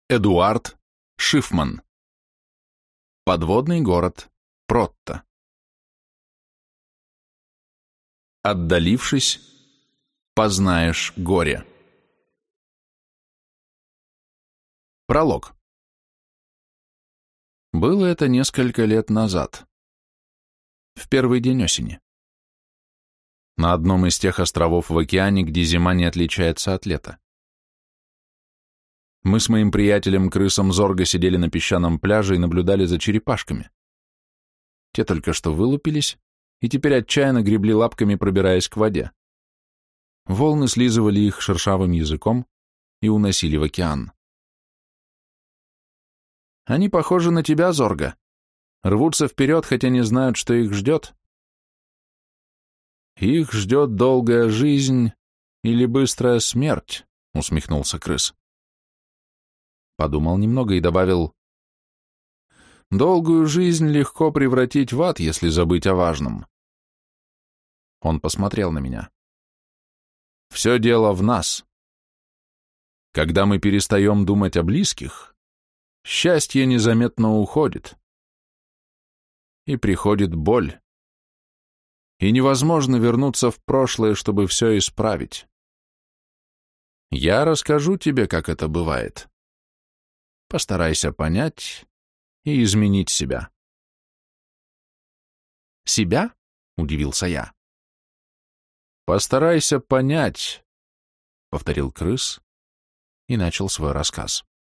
Эдуард Шифман. Подводный город Протта. Отдалившись, познаешь горе. Пролог. Было это несколько лет назад, в первый день осени. На одном из тех островов в океане, где зима не отличается от лета. Мы с моим приятелем-крысом Зорго сидели на песчаном пляже и наблюдали за черепашками. Те только что вылупились и теперь отчаянно гребли лапками, пробираясь к воде. Волны слизывали их шершавым языком и уносили в океан. Они похожи на тебя, Зорго. Рвутся вперед, хотя не знают, что их ждет. Их ждет долгая жизнь или быстрая смерть, усмехнулся крыс. Подумал немного и добавил: долгую жизнь легко превратить в ад, если забыть о важном. Он посмотрел на меня. Все дело в нас. Когда мы перестаем думать о близких, счастье незаметно уходит. И приходит боль. И невозможно вернуться в прошлое, чтобы все исправить. Я расскажу тебе, как это бывает. Постарайся понять и изменить себя. Себя? Удивился я. Постарайся понять, повторил крыс и начал свой рассказ.